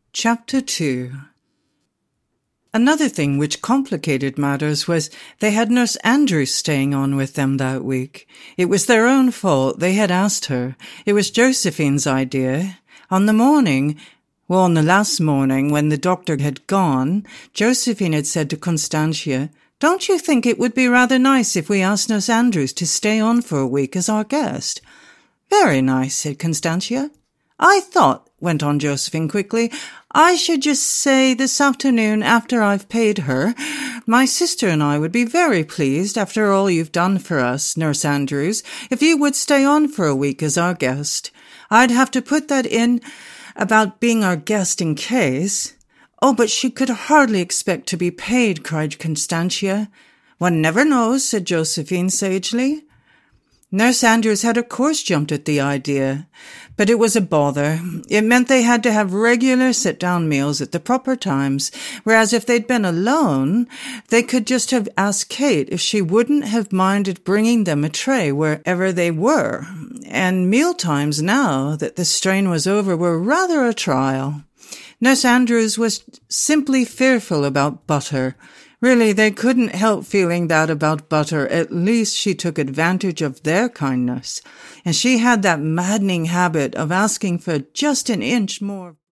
Chapter 2. Another thing which complicated matters was they had Nurse Andrews staying on with them that week. It was their own fault. They had asked her. It was Josephine's idea. On the last morning when the doctor had gone, Josephine had said to Constantia, "Don't you think it would be rather nice if we asked Nurse Andrews to stay on for a week as our guest?" "Very nice," said Constantia. "I thought," went on Josephine quickly, "I should just say this afternoon after I've paid her, my sister and I would be very pleased, after all you've done for us, Nurse Andrews, if you would stay on for a week as our guest. I'd have to put that in about being our guest in case." "Oh, but she could hardly expect to be paid," cried Constantia. "One never knows," said Josephine sagely. Nurse Andrews had of course jumped at the idea, but it was a bother. It meant they had to have regular sit-down meals at the proper times, whereas if they'd been alone, they could just have asked Kate if she wouldn't have minded bringing them a tray wherever they were. And meal times, now that the strain was over, were rather a trial. Nurse Andrews was simply fearful about butter. Really, they couldn't help feeling that about butter. At least she took advantage of their kindness. And she had that maddening habit of asking for just an inch more